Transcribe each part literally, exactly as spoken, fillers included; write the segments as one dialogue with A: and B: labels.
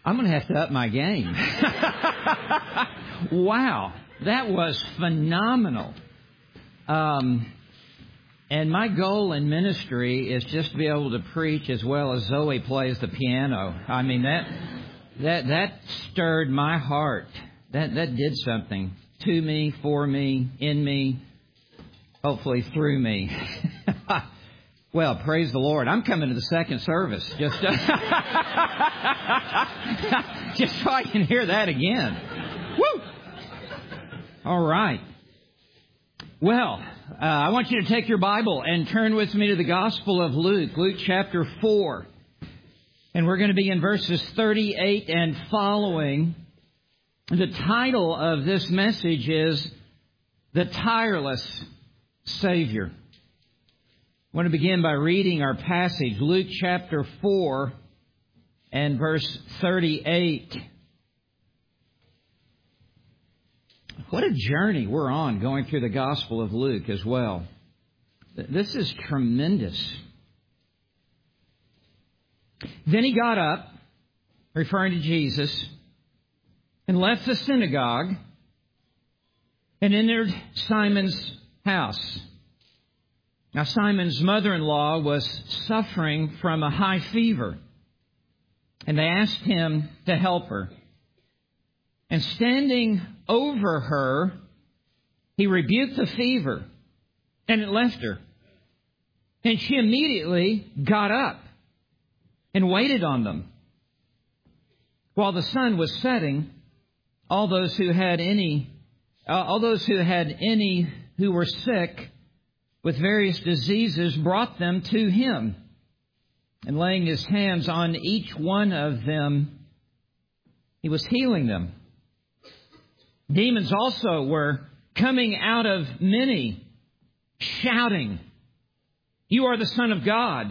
A: I'm going to have to up my game. Wow, that was phenomenal. Um, and my goal in ministry is just to be able to preach as well as Zoe plays the piano. I mean, that that that stirred my heart. That that did something to me, for me, in me, hopefully through me. Well, praise the Lord. I'm coming to the second service just, uh, just so I can hear that again. Woo! All right. Well, uh, I want you to take your Bible and turn with me to the Gospel of Luke, Luke chapter four. And we're going to be in verses thirty-eight and following. The title of this message is The Tireless Savior. I want to begin by reading our passage, Luke chapter four and verse thirty-eight. What a journey we're on going through the Gospel of Luke as well. This is tremendous. Then he got up, referring to Jesus, and left the synagogue and entered Simon's house. Now, Simon's mother-in-law was suffering from a high fever, and they asked him to help her. And standing over her, he rebuked the fever, and it left her. And she immediately got up and waited on them. While the sun was setting, all those who had any, uh, all those who had any who were sick with various diseases brought them to him. And laying his hands on each one of them, he was healing them. Demons also were coming out of many, shouting, "You are the Son of God."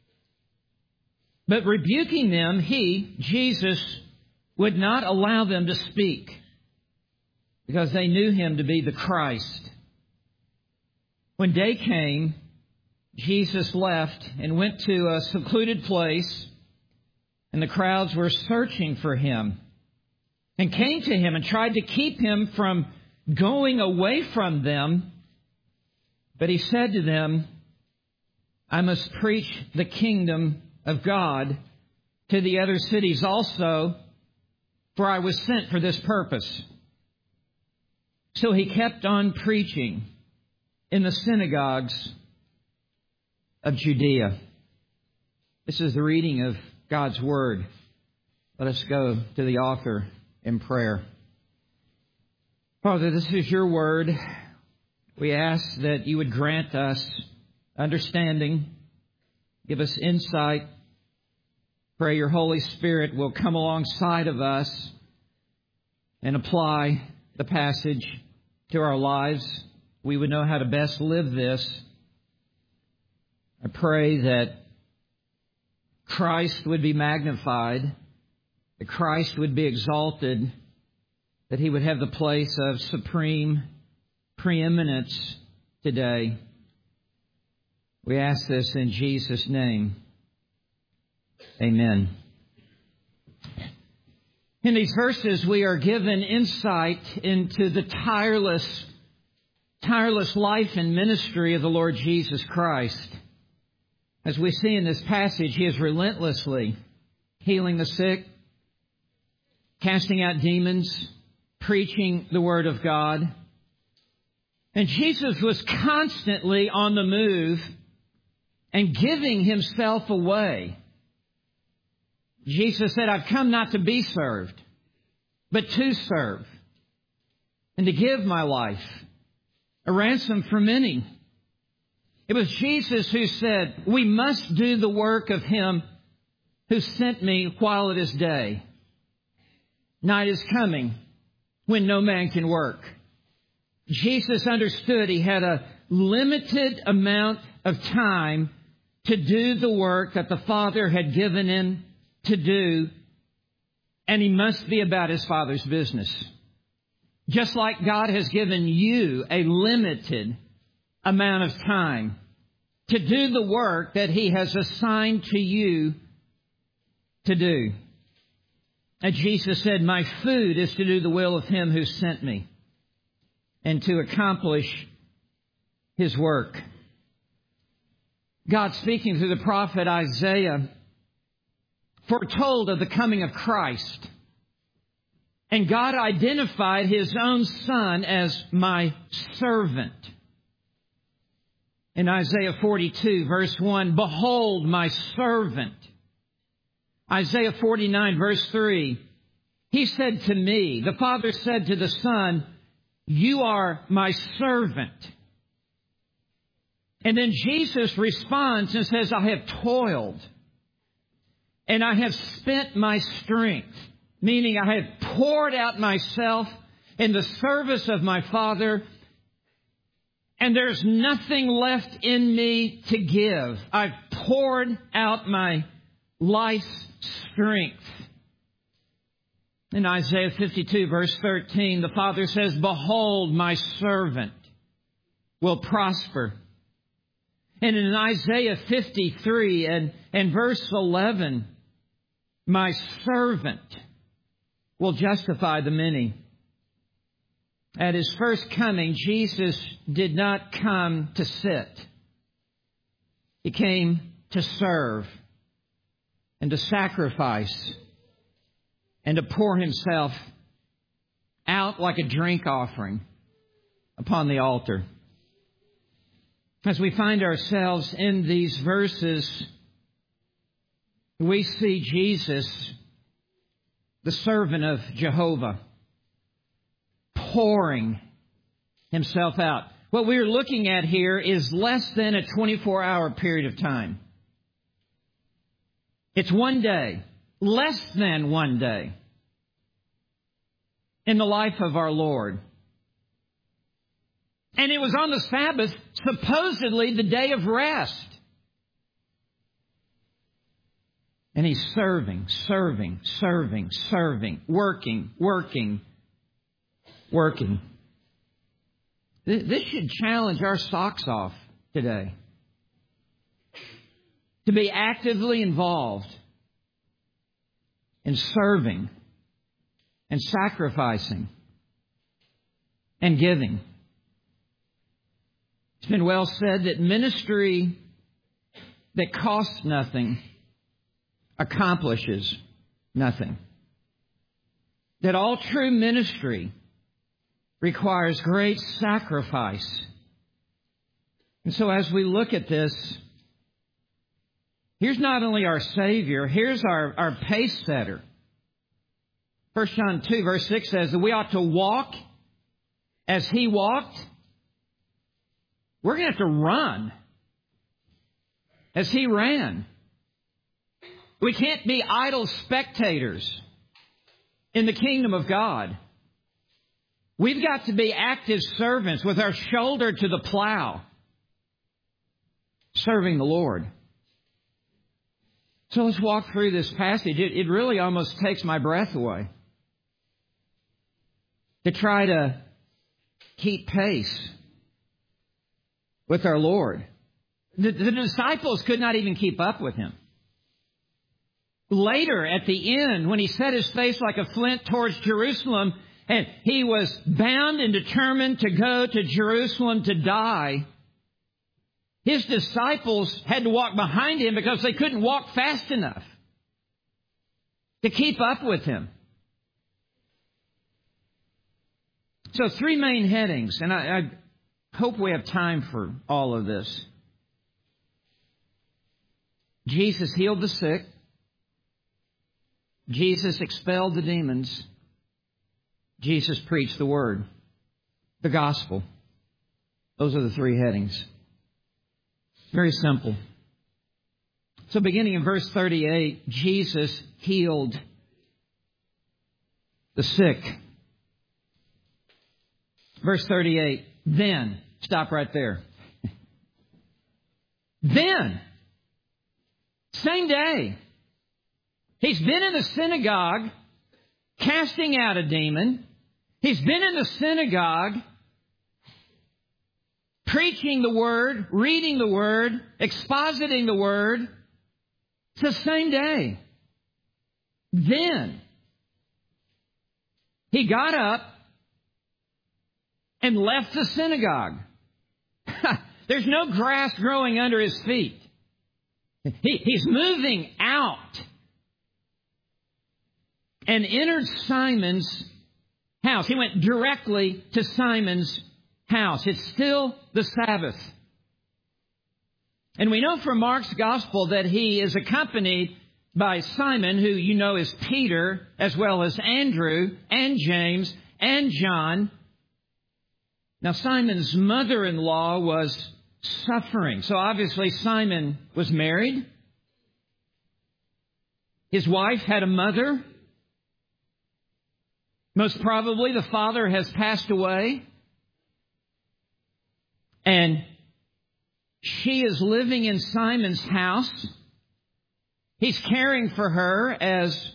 A: But rebuking them, he, Jesus, would not allow them to speak, because they knew him to be the Christ. When day came, Jesus left and went to a secluded place, and the crowds were searching for him, and came to him and tried to keep him from going away from them. But he said to them, "I must preach the kingdom of God to the other cities also, for I was sent for this purpose." So he kept on preaching in the synagogues of Judea. This is the reading of God's Word. Let us go to the author in prayer. Father, this is your Word. We ask that you would grant us understanding, give us insight. Pray your Holy Spirit will come alongside of us and apply the passage to our lives. We would know how to best live this. I pray that Christ would be magnified, that Christ would be exalted, that he would have the place of supreme preeminence today. We ask this in Jesus' name. Amen. In these verses, we are given insight into the tireless tireless life and ministry of the Lord Jesus Christ. As we see in this passage, he is relentlessly healing the sick, casting out demons, preaching the Word of God. And Jesus was constantly on the move and giving himself away. Jesus said, "I've come not to be served, but to serve, and to give my life a ransom for many." It was Jesus who said, "We must do the work of him who sent me while it is day. Night is coming when no man can work." Jesus understood he had a limited amount of time to do the work that the Father had given him to do, and he must be about his Father's business. Just like God has given you a limited amount of time to do the work that he has assigned to you to do. And Jesus said, my food is to do the will of Him who sent me and to accomplish His work. God, speaking through the prophet Isaiah, foretold of the coming of Christ. And God identified His own Son as my servant. In Isaiah forty-two, verse one, behold my servant. Isaiah forty-nine, verse three, He said to me, the Father said to the Son, you are my servant. And then Jesus responds and says, I have toiled and I have spent my strength, meaning I have poured out myself in the service of my Father, and there's nothing left in me to give. I've poured out my life's strength. In Isaiah fifty-two, verse thirteen, the Father says, behold, my servant will prosper. And in Isaiah fifty-three and, and verse eleven, my servant will justify the many. At His first coming, Jesus did not come to sit. He came to serve and to sacrifice and to pour Himself out like a drink offering upon the altar. As we find ourselves in these verses, we see Jesus, the servant of Jehovah, pouring Himself out. What we're looking at here is less than a twenty-four hour period of time. It's one day, less than one day in the life of our Lord. And it was on the Sabbath, supposedly the day of rest. And He's serving, serving, serving, serving, working, working, working. This should challenge our socks off today. To be actively involved in serving and sacrificing and giving. It's been well said that ministry that costs nothing accomplishes nothing. That all true ministry requires great sacrifice. And so as we look at this, here's not only our Savior, here's our, our pace setter. First John two, verse six says that we ought to walk as He walked. We're going to have to run as He ran. We can't be idle spectators in the kingdom of God. We've got to be active servants with our shoulder to the plow, serving the Lord. So let's walk through this passage. It, it really almost takes my breath away to try to keep pace with our Lord. The, the disciples could not even keep up with Him. Later, at the end, when He set His face like a flint towards Jerusalem, and He was bound and determined to go to Jerusalem to die, His disciples had to walk behind Him because they couldn't walk fast enough to keep up with Him. So three main headings, and I, I hope we have time for all of this. Jesus healed the sick. Jesus expelled the demons. Jesus preached the Word, the gospel. Those are the three headings. Very simple. So beginning in verse thirty-eight, Jesus healed the sick. Verse thirty-eight, then, stop right there. Then, same day, He's been in the synagogue casting out a demon. He's been in the synagogue preaching the Word, reading the Word, expositing the Word. It's the same day. Then He got up and left the synagogue. There's no grass growing under his feet. He, he's moving out and entered Simon's house. He went directly to Simon's house. It's still the Sabbath. And we know from Mark's gospel that he is accompanied by Simon, who you know is Peter, as well as Andrew and James and John. Now, Simon's mother-in-law was suffering. So obviously Simon was married. His wife had a mother. Most probably the father has passed away. And she is living in Simon's house. He's caring for her as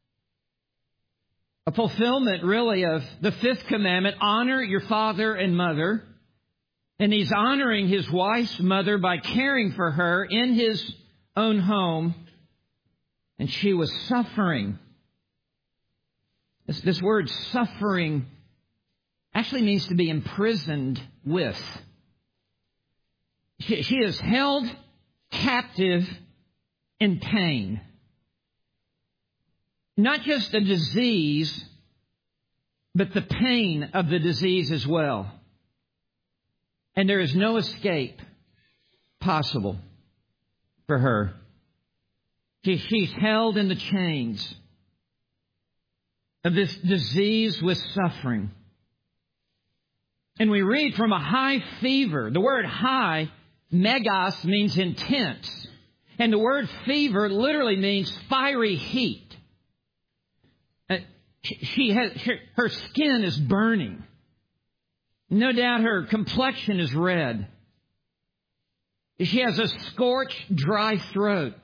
A: a fulfillment, really, of the fifth commandment, honor your father and mother. And he's honoring his wife's mother by caring for her in his own home. And she was suffering. This, this word suffering actually means to be imprisoned with. She, she is held captive in pain. Not just a disease, but the pain of the disease as well. And there is no escape possible for her. She, she's held in the chains of this disease with suffering. And we read from a high fever. The word high, megas, means intense. And the word fever literally means fiery heat. Uh, she has, her, her skin is burning. No doubt her complexion is red. She has a scorched, dry throat.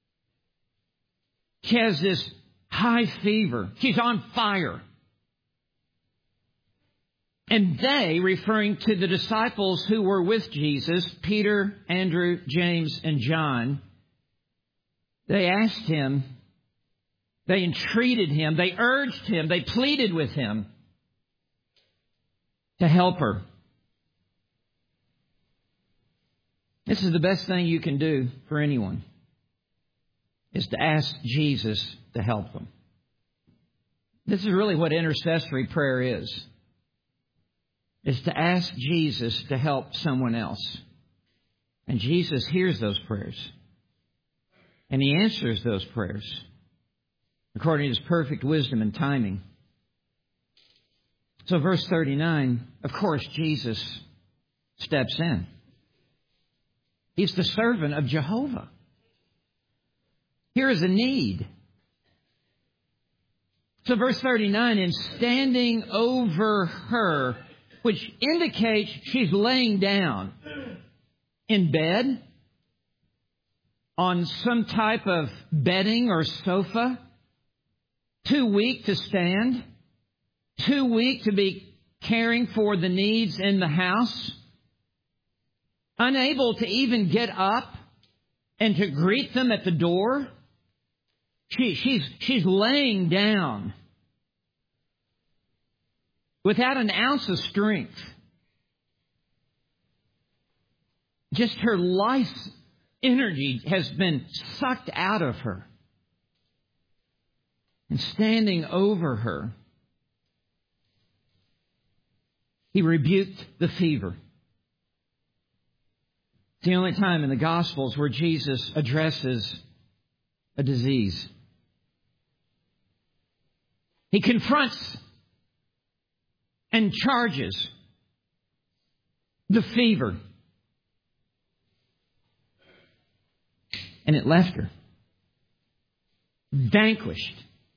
A: She has this high fever. She's on fire. And they, referring to the disciples who were with Jesus, Peter, Andrew, James, and John, they asked him, they entreated him, they urged him, they pleaded with him to help her. This is the best thing you can do for anyone, is to ask Jesus to help them. This is really what intercessory prayer is. Is to ask Jesus to help someone else. And Jesus hears those prayers. And He answers those prayers according to His perfect wisdom and timing. So verse thirty-nine, of course, Jesus steps in. He's the servant of Jehovah. Here is a need. So verse thirty-nine, in standing over her, which indicates she's laying down in bed on some type of bedding or sofa, too weak to stand, too weak to be caring for the needs in the house, unable to even get up and to greet them at the door. She, she's, she's laying down without an ounce of strength. Just her life's energy has been sucked out of her. And standing over her, He rebuked the fever. It's the only time in the Gospels where Jesus addresses a disease. He confronts and charges the fever. And it left her vanquished.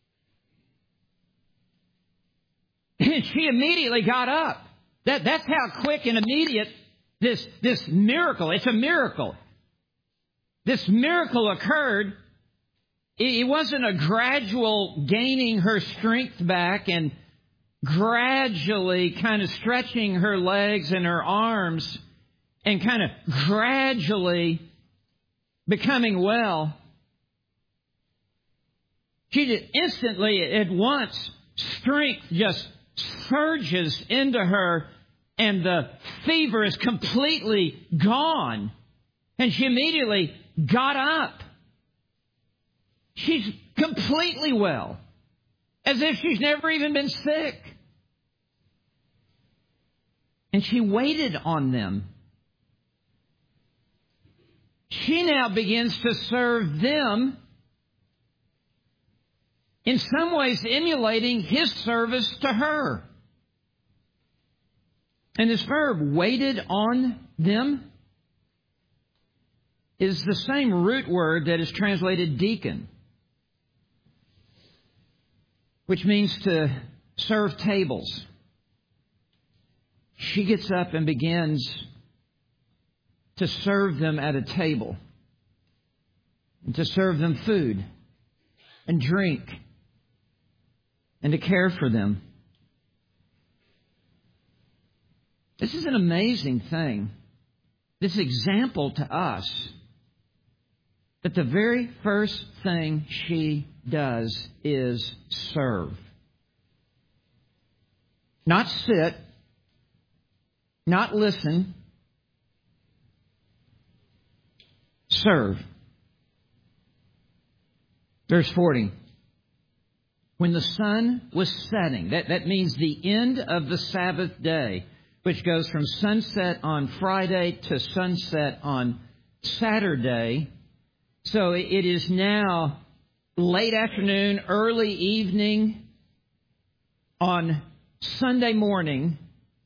A: And she immediately got up. That, that's how quick and immediate this, this miracle, it's a miracle. This miracle occurred. It, it wasn't a gradual gaining her strength back and gradually kind of stretching her legs and her arms and kind of gradually becoming well. She just instantly, at once, strength just surges into her, and the fever is completely gone. And she immediately got up. She's completely well, as if she's never even been sick. And she waited on them. She now begins to serve them, in some ways emulating His service to her. And this verb, waited on them, is the same root word that is translated deacon, which means to serve tables. She gets up and begins to serve them at a table, and to serve them food and drink, and to care for them. This is an amazing thing, this example to us, that the very first thing she does is serve. Not sit, not listen, serve. Verse forty. When the sun was setting, that, that means the end of the Sabbath day, which goes from sunset on Friday to sunset on Saturday. So it is now late afternoon, early evening on Sunday morning,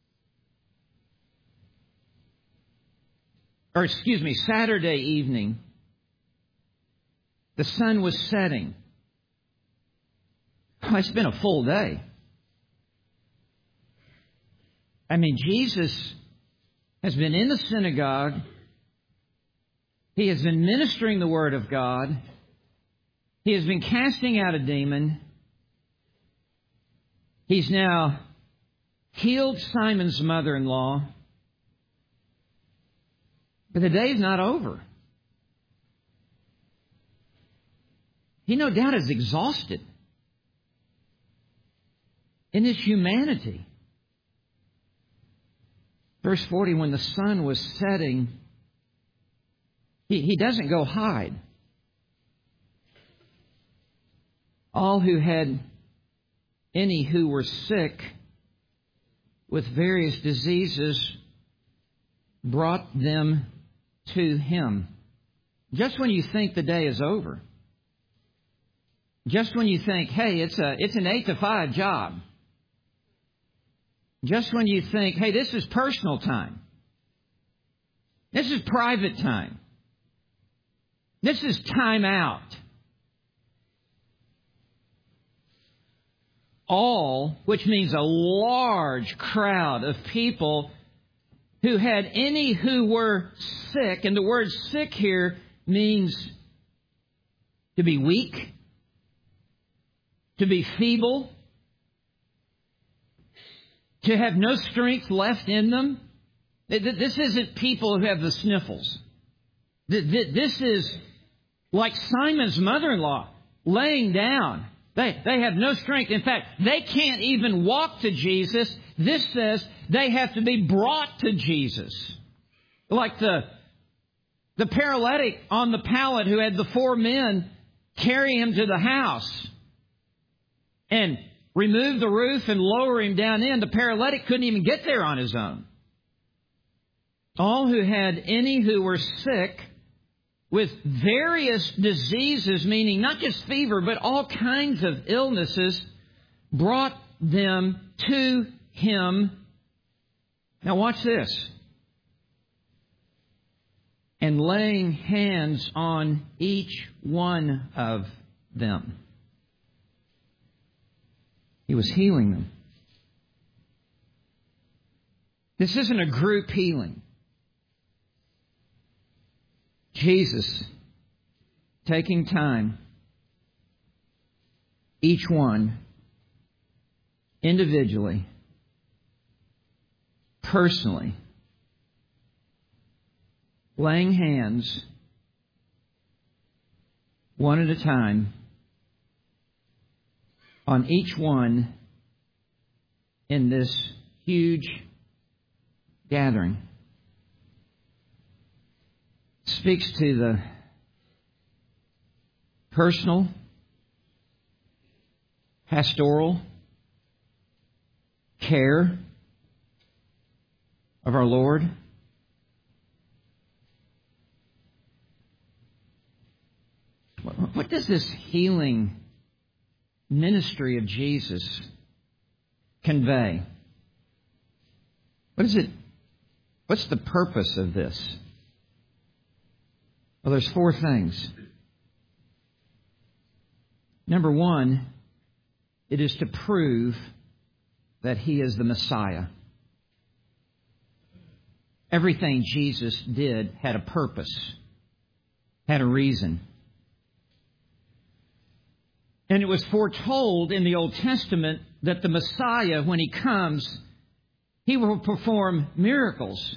A: or excuse me, Saturday evening. The sun was setting. Oh, it's been a full day. I mean, Jesus has been in the synagogue. He has been ministering the Word of God. He has been casting out a demon. He's now healed Simon's mother-in-law. But the day is not over. He no doubt is exhausted in his humanity. Verse forty, when the sun was setting, he, he doesn't go hide. All who had any who were sick with various diseases brought them to Him. Just when you think the day is over. Just when you think, hey, it's a it's an eight to five job. Just when you think, hey, this is personal time. This is private time. This is time out. All, which means a large crowd of people who had any who were sick, and the word sick here means to be weak, to be feeble, to have no strength left in them. This isn't people who have the sniffles. This is like Simon's mother-in-law laying down. They, they have no strength. In fact, they can't even walk to Jesus. This says they have to be brought to Jesus. Like the, the paralytic on the pallet who had the four men carry him to the house and remove the roof and lower him down in. The paralytic couldn't even get there on his own. All who had any who were sick with various diseases, meaning not just fever, but all kinds of illnesses, brought them to Him. Now watch this. And laying hands on each one of them, He was healing them. This isn't a group healing. Jesus taking time, each one individually, personally, laying hands one at a time on each one in this huge gathering speaks to the personal, pastoral care of our Lord. What does this healing ministry of Jesus convey? What is it? What's the purpose of this? Well, there's four things. Number one, it is to prove that He is the Messiah. Everything Jesus did had a purpose, had a reason. And it was foretold in the Old Testament that the Messiah, when He comes, He will perform miracles.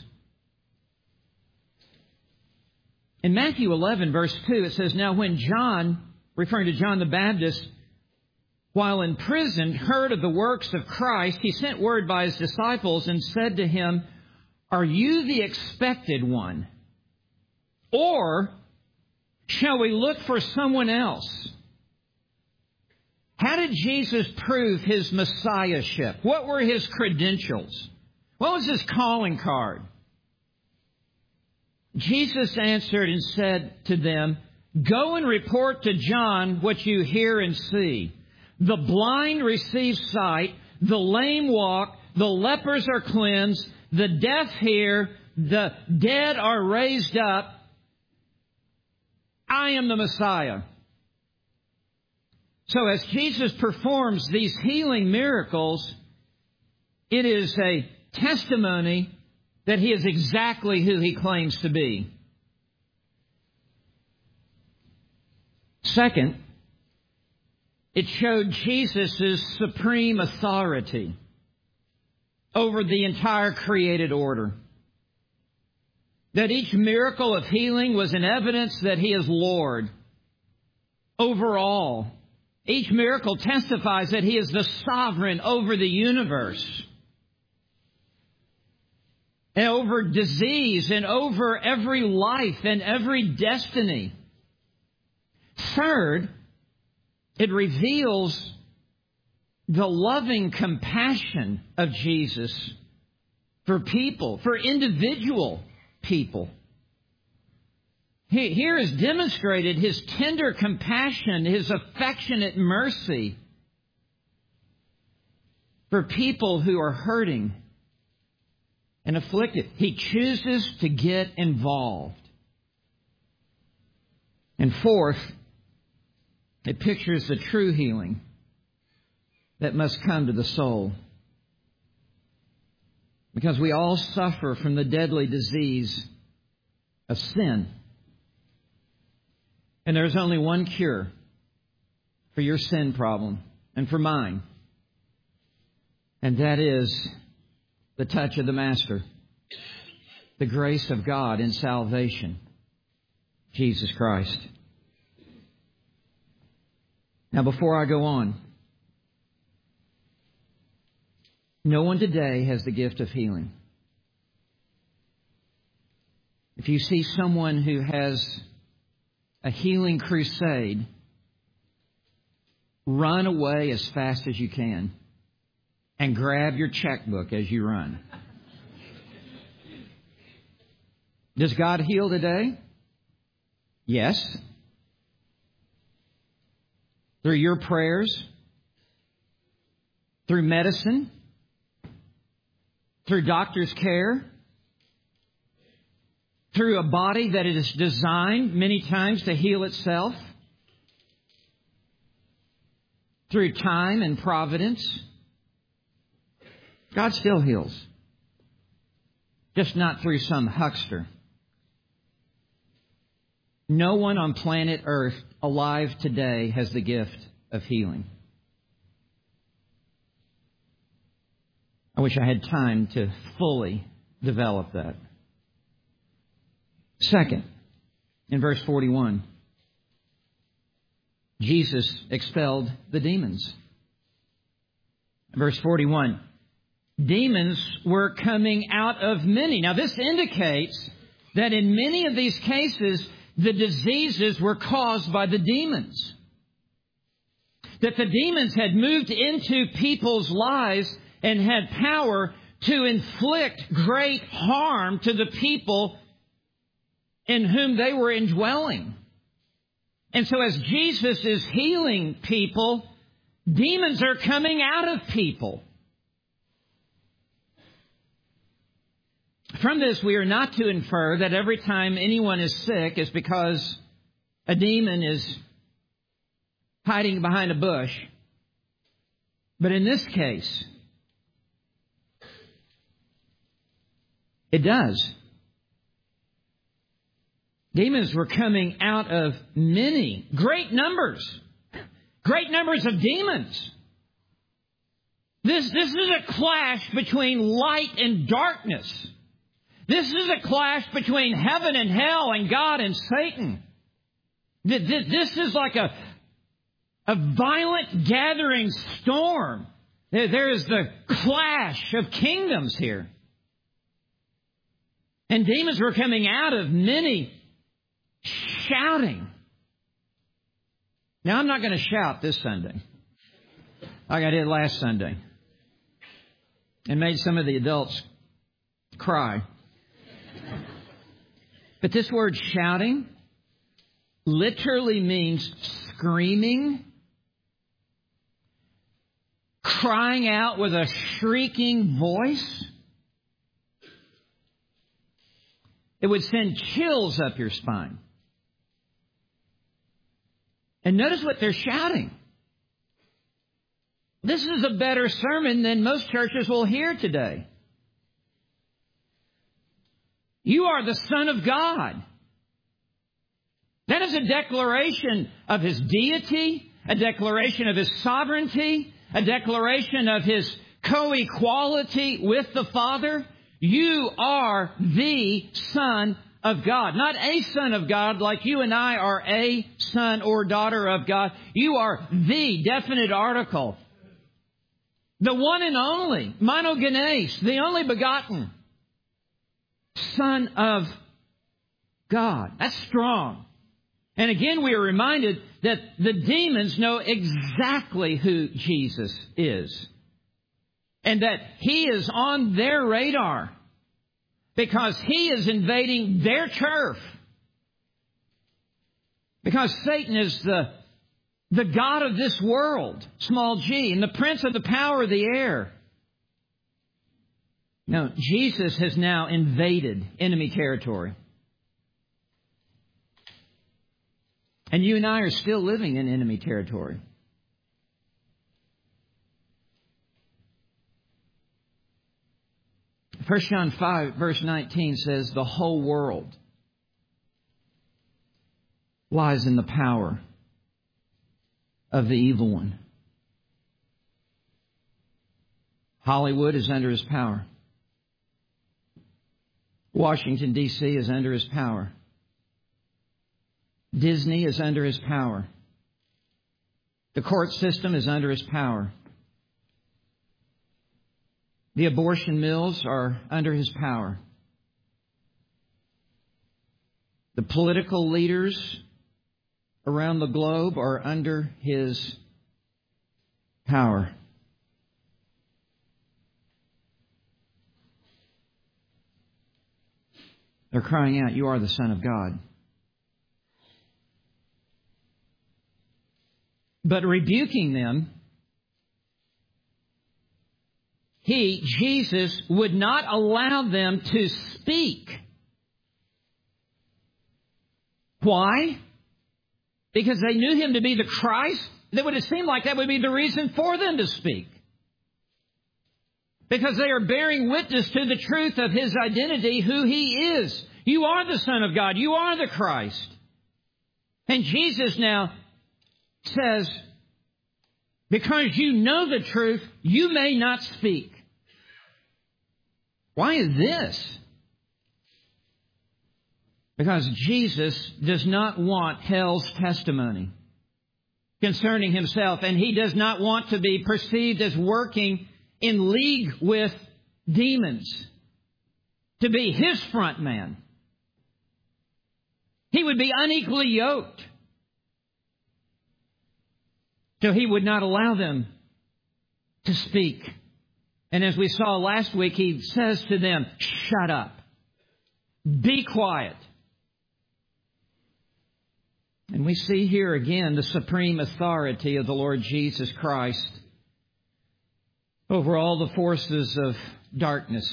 A: In Matthew eleven, verse two, it says, "Now when John," referring to John the Baptist, "while in prison, heard of the works of Christ, he sent word by his disciples and said to him, 'Are you the expected one? Or shall we look for someone else?'" How did Jesus prove His messiahship? What were His credentials? What was His calling card? Jesus answered and said to them, "Go and report to John what you hear and see. The blind receive sight, the lame walk, the lepers are cleansed, the deaf hear, the dead are raised up. I am the Messiah." So as Jesus performs these healing miracles, it is a testimony that He is exactly who He claims to be. Second, it showed Jesus' supreme authority over the entire created order. That each miracle of healing was an evidence that He is Lord over all. Each miracle testifies that He is the sovereign over the universe, and over disease, and over every life and every destiny. Third, it reveals the loving compassion of Jesus for people, for individual people. Here is demonstrated His tender compassion, His affectionate mercy for people who are hurting and afflicted. He chooses to get involved. And fourth, it pictures the true healing that must come to the soul. Because we all suffer from the deadly disease of sin. And there's only one cure for your sin problem and for mine. And that is the touch of the Master. The grace of God in salvation. Jesus Christ. Now, before I go on, no one today has the gift of healing. If you see someone who has a healing crusade, run away as fast as you can and grab your checkbook as you run. Does God heal today? Yes. Through your prayers, through medicine, through doctor's care, through a body that is designed many times to heal itself, through time and providence. God still heals. Just not through some huckster. No one on planet Earth alive today has the gift of healing. I wish I had time to fully develop that. Second, in verse forty-one, Jesus expelled the demons. Verse forty-one, demons were coming out of many. Now, this indicates that in many of these cases, the diseases were caused by the demons. That the demons had moved into people's lives and had power to inflict great harm to the people in whom they were indwelling. And so as Jesus is healing people, demons are coming out of people. From this, we are not to infer that every time anyone is sick is because a demon is hiding behind a bush. But in this case, it does. Demons were coming out of many, great numbers, great numbers of demons. This, this is a clash between light and darkness. This is a clash between heaven and hell and God and Satan. This is like a, a violent gathering storm. There is the clash of kingdoms here. And demons were coming out of many, shouting. Now, I'm not going to shout this Sunday like I did last Sunday and made some of the adults cry. But this word shouting literally means screaming, crying out with a shrieking voice. It would send chills up your spine. And notice what they're shouting. This is a better sermon than most churches will hear today. You are the Son of God. That is a declaration of His deity, a declaration of His sovereignty, a declaration of His co-equality with the Father. You are the Son of God. Not a son of God like you and I are a son or daughter of God. You are the definite article. The one and only, monogenes, the only begotten Son of God. That's strong. And again, we are reminded that the demons know exactly who Jesus is. And that He is on their radar because He is invading their turf. Because Satan is the, the god of this world, small g, and the prince of the power of the air. No, Jesus has now invaded enemy territory. And you and I are still living in enemy territory. First John five, verse nineteen says, the whole world lies in the power of the evil one. Hollywood is under his power. Washington, D C is under his power. Disney is under his power. The court system is under his power. The abortion mills are under his power. The political leaders around the globe are under his power. They're crying out, you are the Son of God. But rebuking them, He, Jesus, would not allow them to speak. Why? Because they knew Him to be the Christ. That would have seemed like that would be the reason for them to speak. Because they are bearing witness to the truth of His identity, who He is. You are the Son of God. You are the Christ. And Jesus now says, because you know the truth, you may not speak. Why is this? Because Jesus does not want hell's testimony concerning Himself, and He does not want to be perceived as working in league with demons to be His front man. He would be unequally yoked. So He would not allow them to speak. And as we saw last week, He says to them, shut up. Be quiet. And we see here again the supreme authority of the Lord Jesus Christ over all the forces of darkness.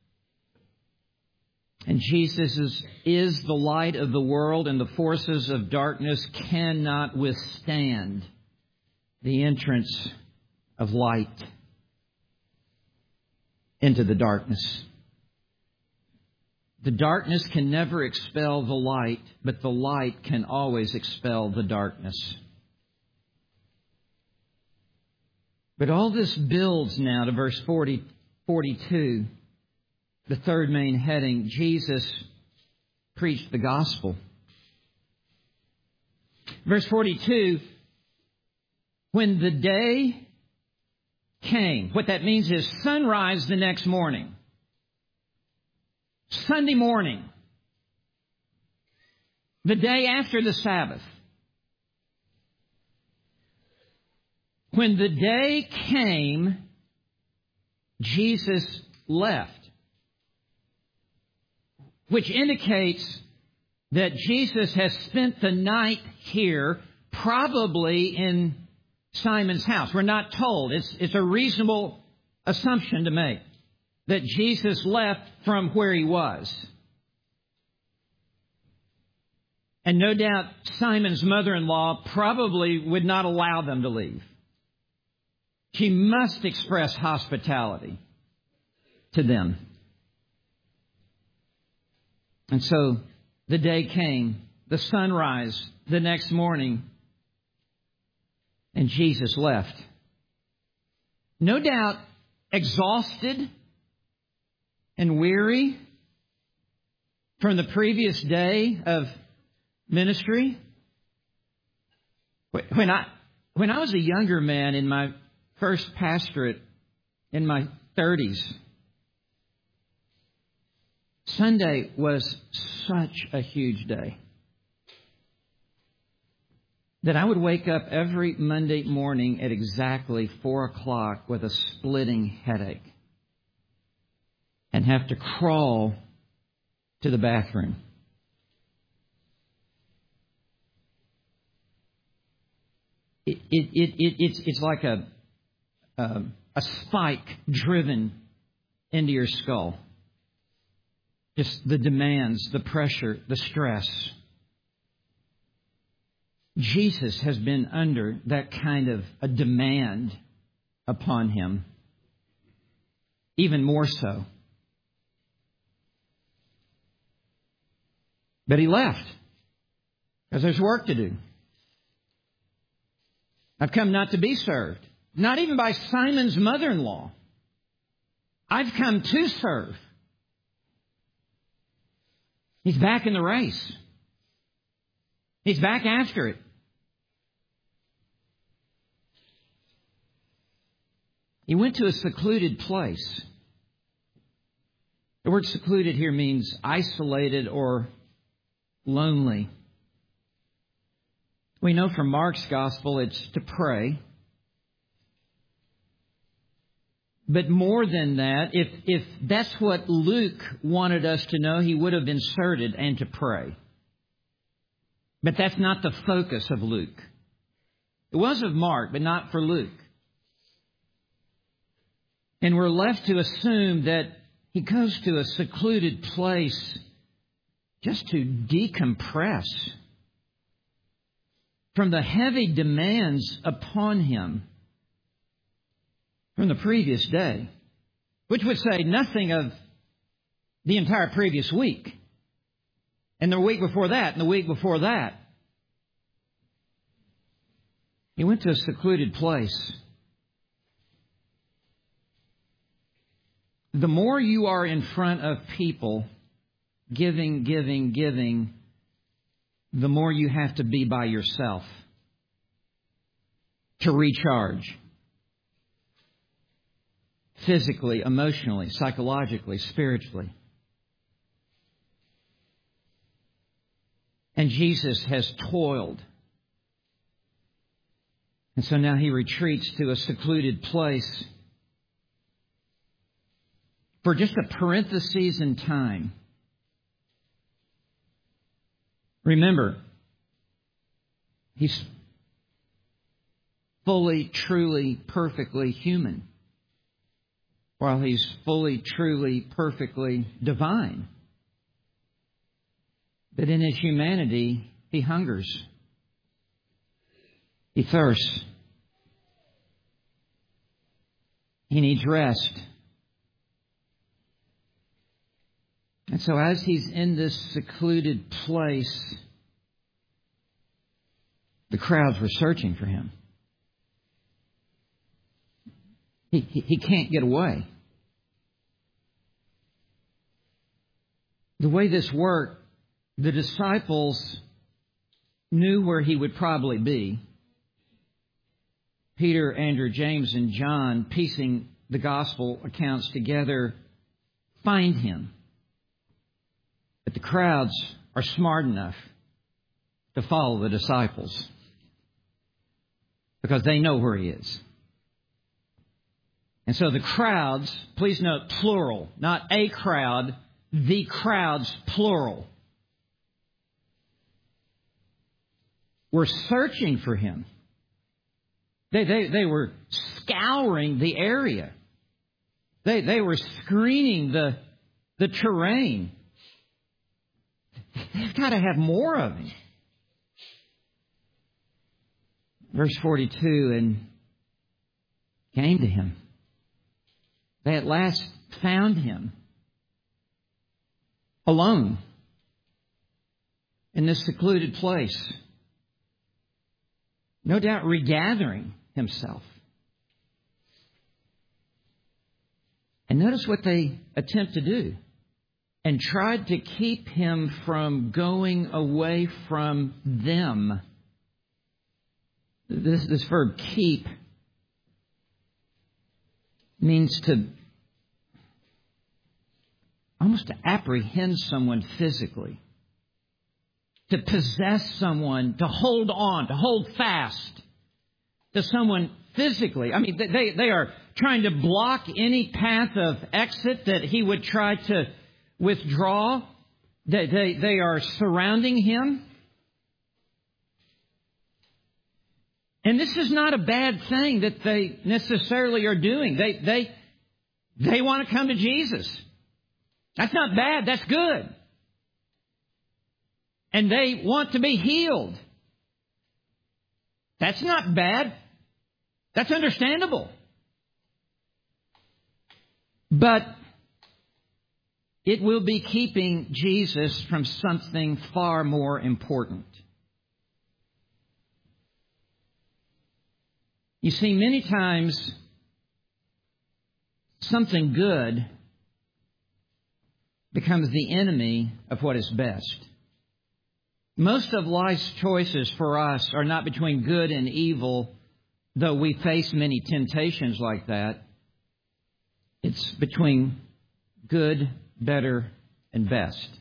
A: And Jesus is, is the light of the world, and the forces of darkness cannot withstand the entrance of light into the darkness. The darkness can never expel the light, but the light can always expel the darkness. But all this builds now to verse forty, forty-two, the third main heading. Jesus preached the gospel. Verse forty-two, when the day came, what that means is sunrise the next morning. Sunday morning, the day after the Sabbath. When the day came, Jesus left, which indicates that Jesus has spent the night here, probably in Simon's house. We're not told. It's, it's a reasonable assumption to make that Jesus left from where He was. And no doubt Simon's mother-in-law probably would not allow them to leave. She must express hospitality to them. And so the day came, the sunrise the next morning, and Jesus left. No doubt exhausted and weary from the previous day of ministry. When I when I was a younger man in my first pastorate in my thirties, Sunday was such a huge day that I would wake up every Monday morning at exactly four o'clock with a splitting headache and have to crawl to the bathroom. It, it, it, it, it's, it's like a, a, a spike driven into your skull. Just the demands, the pressure, the stress. Jesus has been under that kind of a demand upon Him. Even more so. But He left because there's work to do. I've come not to be served, not even by Simon's mother-in-law. I've come to serve. He's back in the race. He's back after it. He went to a secluded place. The word secluded here means isolated or lonely. We know from Mark's gospel it's to pray. But more than that, if, if that's what Luke wanted us to know, he would have inserted and to pray. But that's not the focus of Luke. It was of Mark, but not for Luke. And we're left to assume that he goes to a secluded place just to decompress from the heavy demands upon him from the previous day, which would say nothing of the entire previous week, and the week before that, and the week before that. He went to a secluded place. The more you are in front of people, giving, giving, giving, the more you have to be by yourself to recharge. physically, emotionally, psychologically, spiritually. And Jesus has toiled. And so now he retreats to a secluded place for just a parenthesis in time. Remember, he's fully, truly, perfectly human, while he's fully, truly, perfectly divine. But in his humanity, he hungers. He thirsts. He needs rest. And so as he's in this secluded place, the crowds were searching for him. He, he, he can't get away. The way this worked, the disciples knew where he would probably be. Peter, Andrew, James, and John, piecing the gospel accounts together, find him. But the crowds are smart enough to follow the disciples because they know where he is. And so the crowds, please note plural, not a crowd, the crowds, plural, were searching for him. They, they, they were scouring the area. They, they were screening the, the terrain. They've got to have more of him. Verse forty-two, and came to him. They at last found him alone in this secluded place. No doubt regathering himself. And notice what they attempt to do. And tried to keep him from going away from them. This, this verb, keep, means to almost to apprehend someone physically. To possess someone, to hold on, to hold fast to someone physically. I mean, they, they are trying to block any path of exit that he would try to withdraw. They, they, they are surrounding him. And this is not a bad thing that they necessarily are doing. They, they, they want to come to Jesus. That's not bad. That's good. And they want to be healed. That's not bad. That's understandable. But it will be keeping Jesus from something far more important. You see, many times something good becomes the enemy of what is best. Most of life's choices for us are not between good and evil, though we face many temptations like that. It's between good, better, and best.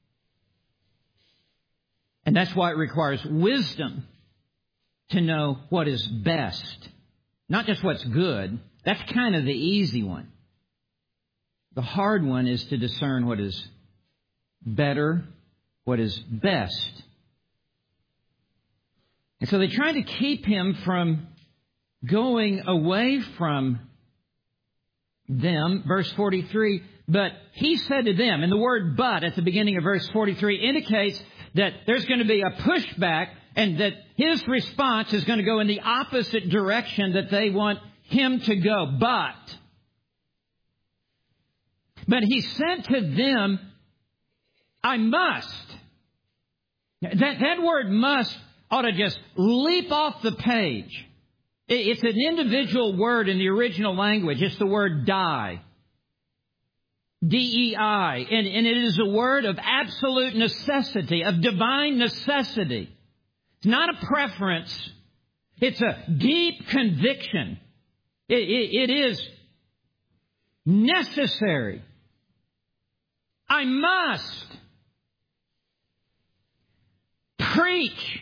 A: And that's why it requires wisdom to know what is best. Not just what's good. That's kind of the easy one. The hard one is to discern what is better, what is best. And so they try to keep him from going away from them. Verse forty-three, but he said to them, and the word but at the beginning of verse forty-three indicates that there's going to be a pushback and that his response is going to go in the opposite direction that they want him to go. But, but he said to them, I must. That, that word must ought to just leap off the page. It's an individual word in the original language. It's the word die. D E I. And, and it is a word of absolute necessity, of divine necessity. It's not a preference. It's a deep conviction. It, it, it is necessary. I must preach,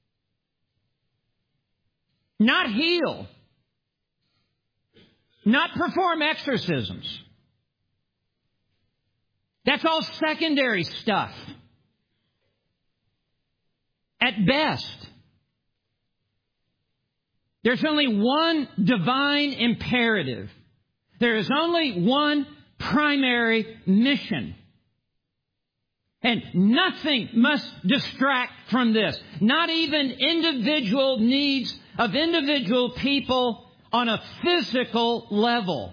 A: not heal, not perform exorcisms. That's all secondary stuff. At best, there's only one divine imperative. There is only one primary mission. And nothing must distract from this. Not even individual needs of individual people on a physical level.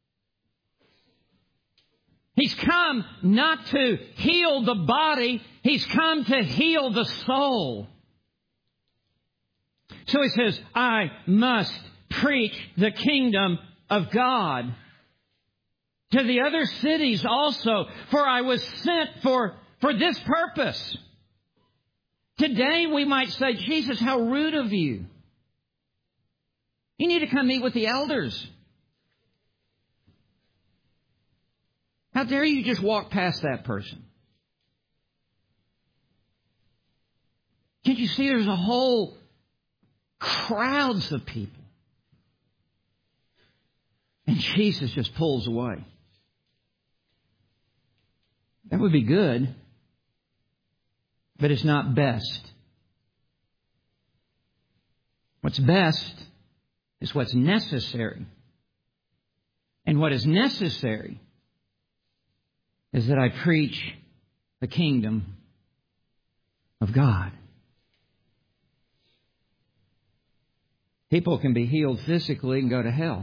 A: He's come not to heal the body. He's come to heal the soul. So he says, I must preach the kingdom of God to the other cities also, for I was sent for, for this purpose. Today we might say, Jesus, how rude of you. You need to come meet with the elders. How dare you just walk past that person? Can't you see there's a whole crowds of people? And Jesus just pulls away. That would be good, but it's not best. What's best is what's necessary. And what is necessary is that I preach the kingdom of God. People can be healed physically and go to hell.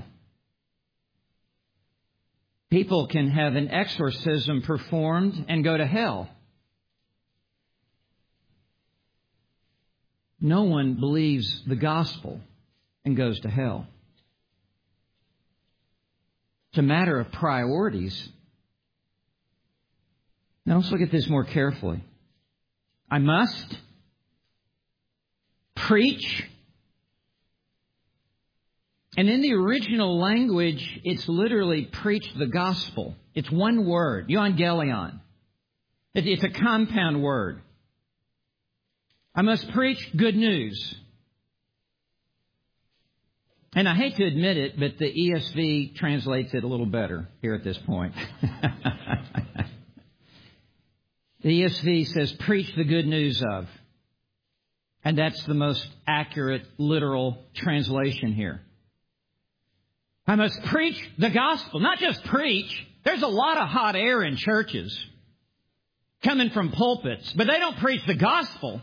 A: People can have an exorcism performed and go to hell. No one believes the gospel and goes to hell. It's a matter of priorities. Now let's look at this more carefully. I must preach. And in the original language, it's literally preach the gospel. It's one word, euangelion. It's a compound word. I must preach good news. And I hate to admit it, but the E S V translates it a little better here at this point. The E S V says, preach the good news of. And that's the most accurate, literal translation here. I must preach the gospel. Not just preach. There's a lot of hot air in churches coming from pulpits, but they don't preach the gospel.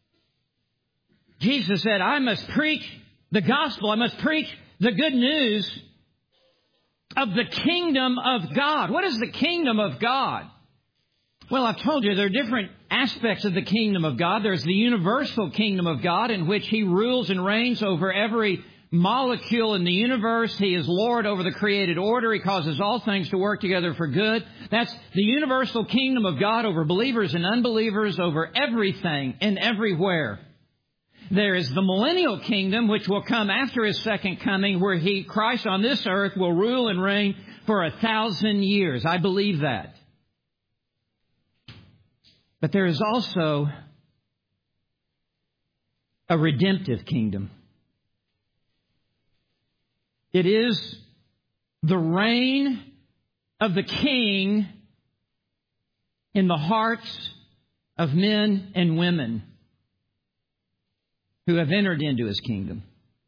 A: Jesus said, I must preach the gospel. I must preach the good news of the kingdom of God. What is the kingdom of God? Well, I've told you there are different aspects of the kingdom of God. There's the universal kingdom of God in which He rules and reigns over every molecule in the universe. He is Lord over the created order. He causes all things to work together for good. That's the universal kingdom of God over believers and unbelievers, over everything and everywhere. There is the millennial kingdom, which will come after His second coming, where He, Christ on this earth, will rule and reign for a thousand years. I believe that. But there is also a redemptive kingdom. It is the reign of the King in the hearts of men and women who have entered into His kingdom.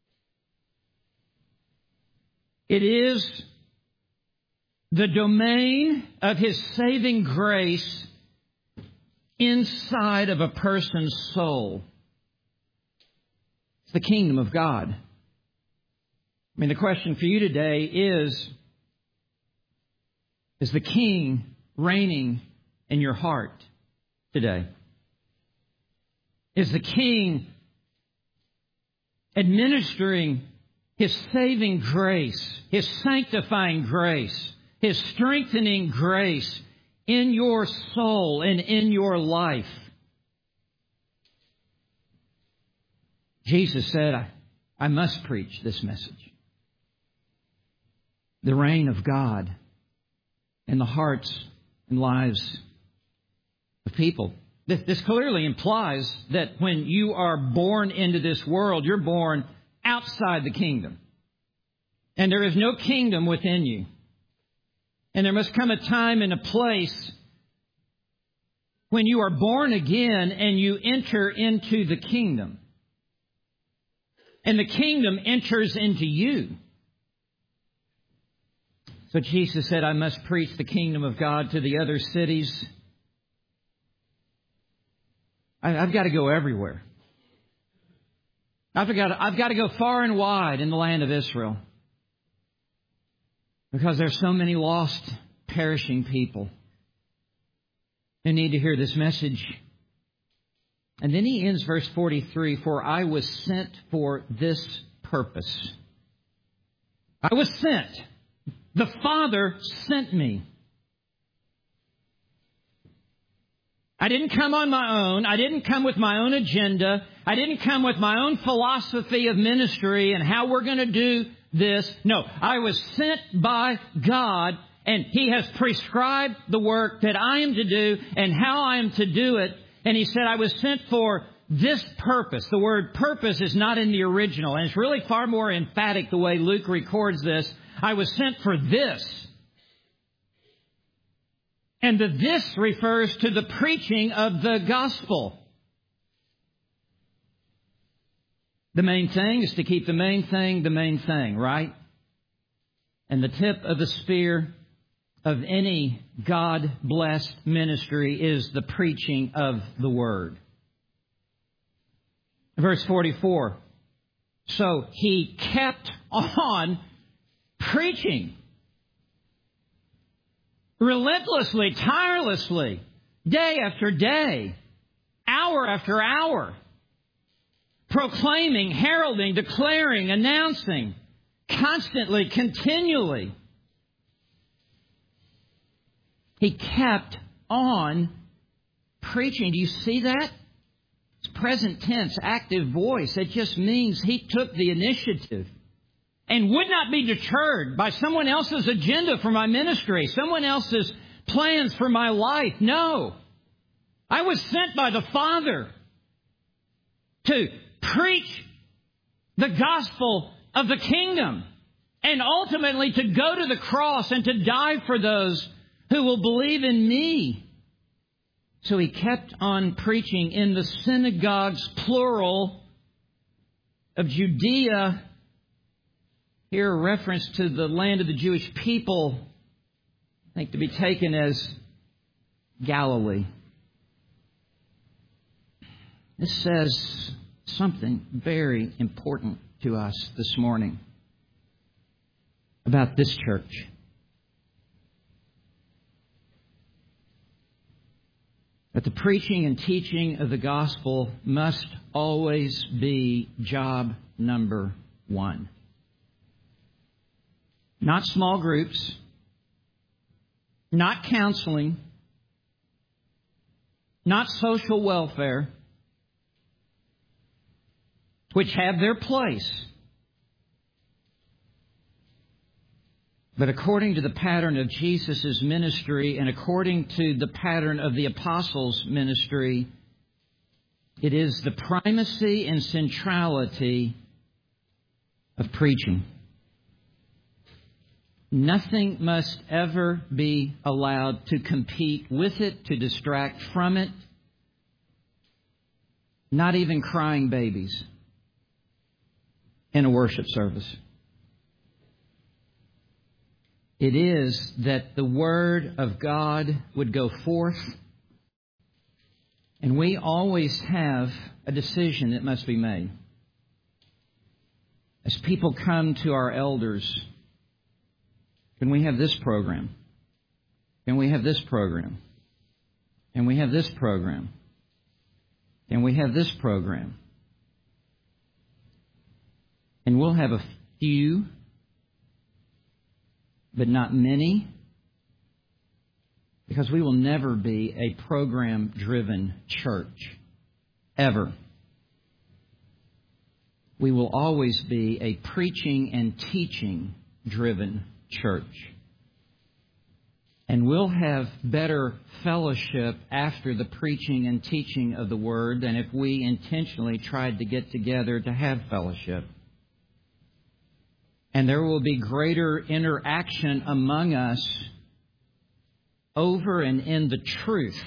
A: It is the domain of His saving grace inside of a person's soul. It's the kingdom of God. I mean, the question for you today is, is the King reigning in your heart today? Is the King administering His saving grace, His sanctifying grace, His strengthening grace in your soul and in your life? Jesus said, I, I must preach this message. The reign of God in the hearts and lives of people. This, this clearly implies that when you are born into this world, you're born outside the kingdom. And there is no kingdom within you. And there must come a time and a place when you are born again and you enter into the kingdom. And the kingdom enters into you. So Jesus said, I must preach the kingdom of God to the other cities. I, I've got to go everywhere. I've got to, I've got to go far and wide in the land of Israel. Because there's so many lost, perishing people who need to hear this message. And then he ends verse forty-three, for I was sent for this purpose. I was sent. The Father sent me. I didn't come on my own. I didn't come with my own agenda. I didn't come with my own philosophy of ministry and how we're going to do this. No, I was sent by God, and He has prescribed the work that I am to do and how I am to do it. And He said, I was sent for this purpose. The word purpose is not in the original, and it's really far more emphatic the way Luke records this. I was sent for this. And the this refers to the preaching of the gospel. The main thing is to keep the main thing the main thing, right? And the tip of the spear of any God-blessed ministry is the preaching of the Word. Verse forty-four. So he kept on preaching. Relentlessly, tirelessly, day after day, hour after hour, proclaiming, heralding, declaring, announcing, constantly, continually. He kept on preaching. Do you see that? It's present tense, active voice. It just means he took the initiative and would not be deterred by someone else's agenda for my ministry, someone else's plans for my life. No. I was sent by the Father to preach the gospel of the kingdom and ultimately to go to the cross and to die for those who will believe in me. So he kept on preaching in the synagogues, plural, of Judea. Here, a reference to the land of the Jewish people, I think to be taken as Galilee. This says something very important to us this morning about this church. That the preaching and teaching of the gospel must always be job number one. Not small groups, not counseling, not social welfare, which have their place. But according to the pattern of Jesus' ministry and according to the pattern of the apostles' ministry, it is the primacy and centrality of preaching. Nothing must ever be allowed to compete with it, to distract from it. Not even crying babies in a worship service. It is that the Word of God would go forth, and we always have a decision that must be made. As people come to our elders, can we have this program? Can we have this program? Can we have this program? Can we have this program? And we'll have a few, but not many, because we will never be a program-driven church, ever. We will always be a preaching and teaching-driven church. And we'll have better fellowship after the preaching and teaching of the Word than if we intentionally tried to get together to have fellowship. And there will be greater interaction among us over and in the truth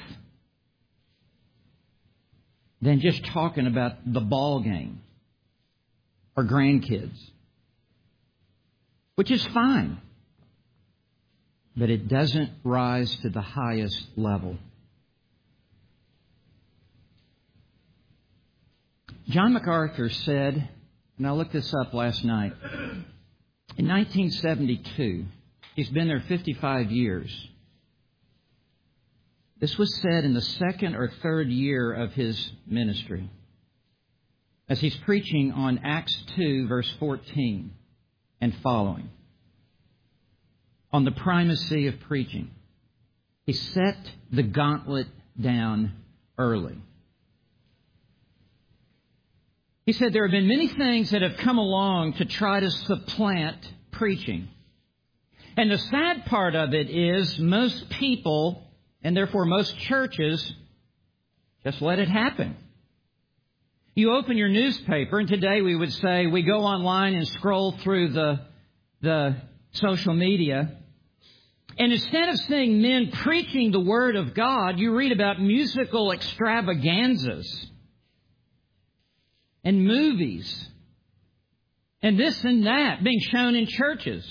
A: than just talking about the ball game or grandkids, which is fine, but it doesn't rise to the highest level. John MacArthur said, and I looked this up last night, in nineteen seventy-two, he's been there fifty-five years. This was said in the second or third year of his ministry, as he's preaching on Acts two, verse fourteen and following, on the primacy of preaching. He set the gauntlet down early. He said there have been many things that have come along to try to supplant preaching. And the sad part of it is most people, and therefore most churches, just let it happen. You open your newspaper, and today we would say we go online and scroll through the, the social media. And instead of seeing men preaching the Word of God, you read about musical extravaganzas and movies and this and that being shown in churches.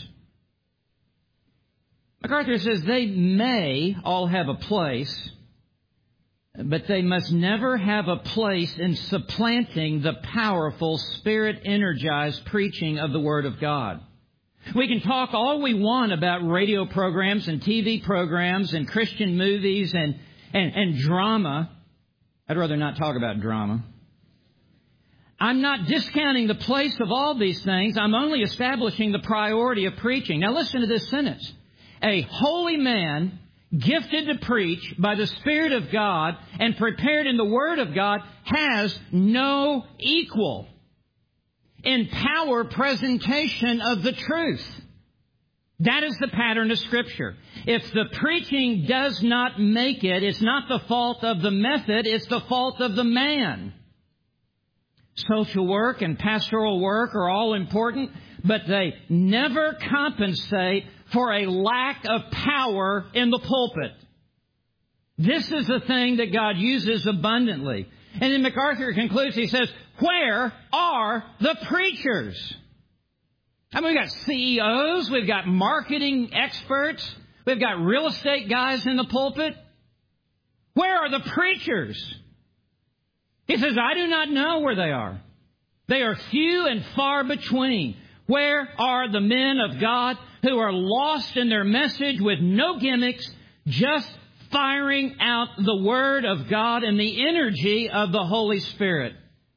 A: MacArthur says they may all have a place, but they must never have a place in supplanting the powerful, Spirit-energized preaching of the Word of God. We can talk all we want about radio programs and T V programs and Christian movies and, and, and drama. I'd rather not talk about drama. I'm not discounting the place of all these things. I'm only establishing the priority of preaching. Now listen to this sentence. A holy man gifted to preach by the Spirit of God and prepared in the Word of God has no equal in power presentation of the truth. That is the pattern of Scripture. If the preaching does not make it, it's not the fault of the method, it's the fault of the man. Social work and pastoral work are all important, but they never compensate for a lack of power in the pulpit. This is the thing that God uses abundantly. And then MacArthur concludes, he says, where are the preachers? I mean, we've got C E Os, we've got marketing experts, we've got real estate guys in the pulpit. Where are the preachers? He says, I do not know where they are. They are few and far between. Where are the men of God who are lost in their message with no gimmicks, just firing out the Word of God and the energy of the Holy Spirit?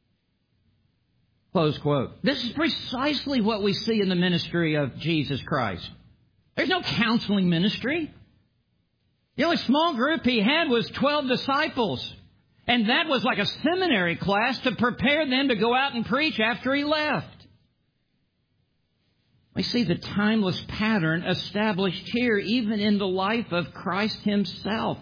A: Close quote. This is precisely what we see in the ministry of Jesus Christ. There's no counseling ministry. The only small group he had was twelve disciples. And that was like a seminary class to prepare them to go out and preach after he left. We see the timeless pattern established here, even in the life of Christ himself.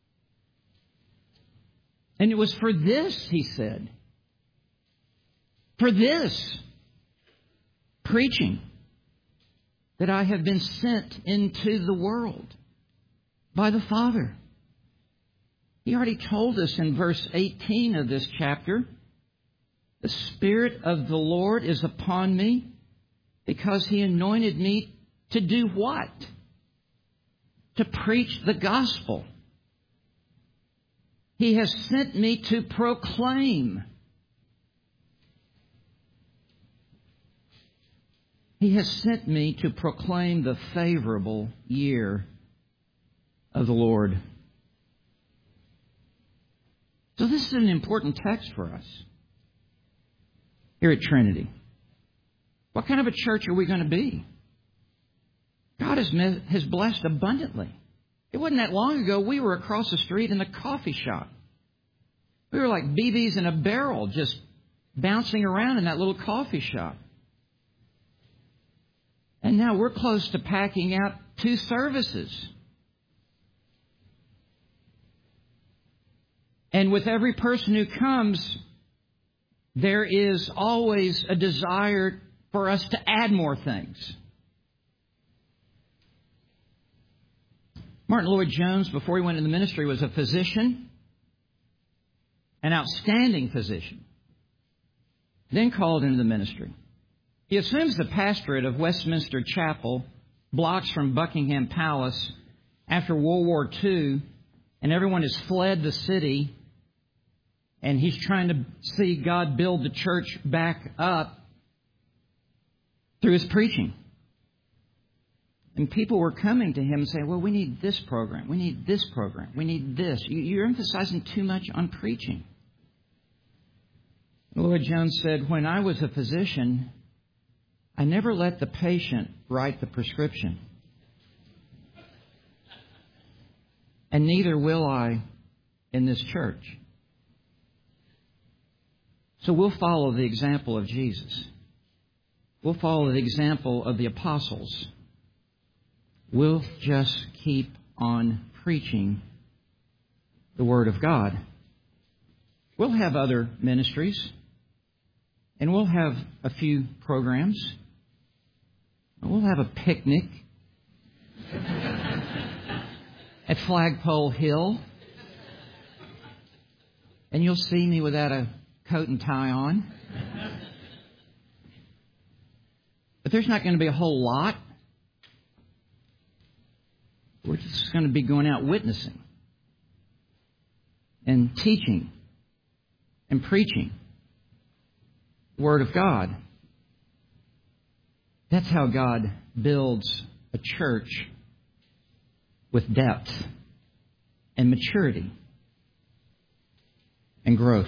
A: And it was for this, he said, for this preaching that I have been sent into the world by the Father. He already told us in verse eighteen of this chapter, the Spirit of the Lord is upon me because He anointed me to do what? To preach the gospel. He has sent me to proclaim. He has sent me to proclaim the favorable year of the Lord. So this is an important text for us here at Trinity. What kind of a church are we going to be? God has, has blessed abundantly. It wasn't that long ago we were across the street in the coffee shop. We were like B Bs in a barrel just bouncing around in that little coffee shop. And now we're close to packing out two services. And with every person who comes, there is always a desire for us to add more things. Martin Lloyd-Jones, before he went into the ministry, was a physician, an outstanding physician, then called into the ministry. He assumes the pastorate of Westminster Chapel, blocks from Buckingham Palace, after World War Two, and everyone has fled the city, and he's trying to see God build the church back up through his preaching. And people were coming to him and saying, well, we need this program, we need this program, we need this. You're emphasizing too much on preaching. Lloyd-Jones said, when I was a physician, I never let the patient write the prescription. And neither will I in this church. So we'll follow the example of Jesus. We'll follow the example of the apostles. We'll just keep on preaching the Word of God. We'll have other ministries, and we'll have a few programs. We'll have a picnic at Flagpole Hill, and you'll see me without a coat and tie on. But there's not going to be a whole lot. We're just going to be going out witnessing and teaching and preaching the Word of God. That's how God builds a church with depth and maturity and growth.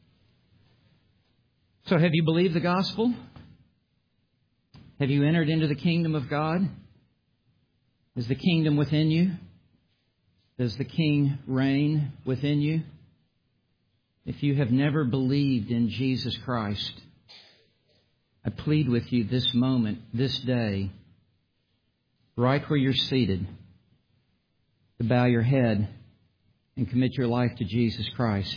A: So have you believed the gospel? Have you entered into the kingdom of God? Is the kingdom within you? Does the King reign within you? If you have never believed in Jesus Christ, I plead with you this moment, this day, right where you're seated, to bow your head and commit your life to Jesus Christ.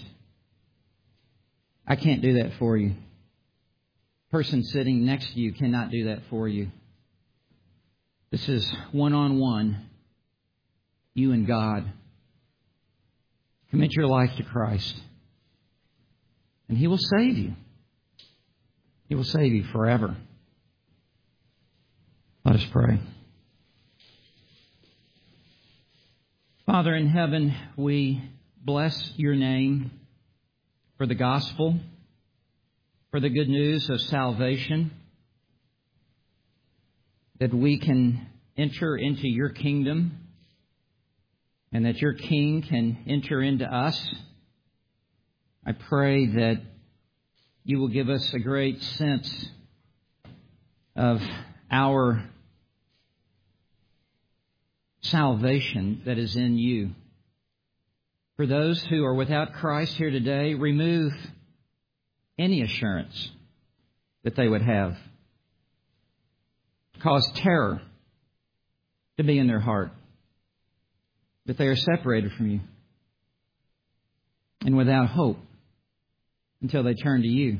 A: I can't do that for you. The person sitting next to you cannot do that for you. This is one-on-one, you and God. Commit your life to Christ, and He will save you. He will save you forever. Let us pray. Father in heaven, we bless your name for the gospel, for the good news of salvation, that we can enter into your kingdom and that your King can enter into us. I pray that you will give us a great sense of our salvation that is in you. For those who are without Christ here today, remove any assurance that they would have. Cause terror to be in their heart, that they are separated from you and without hope until they turn to you.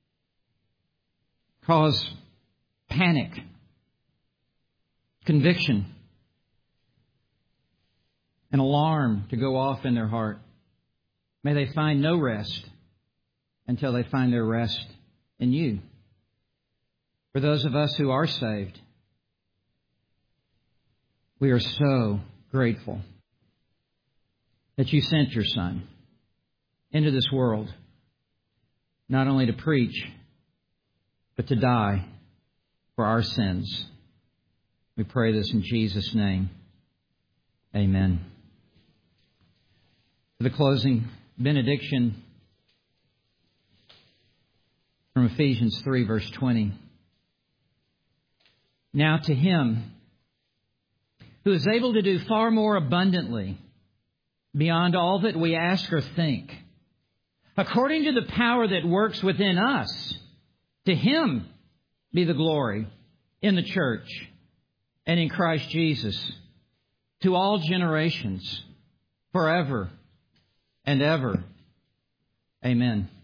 A: Cause panic, conviction, and alarm to go off in their heart. May they find no rest until they find their rest in you. For those of us who are saved, we are so grateful that you sent your Son into this world, not only to preach, but to die for our sins. We pray this in Jesus' name. Amen. For the closing benediction from Ephesians three, verse twenty. Now to Him who is able to do far more abundantly beyond all that we ask or think, according to the power that works within us, to Him be the glory in the church and in Christ Jesus to all generations, forever and ever. Amen.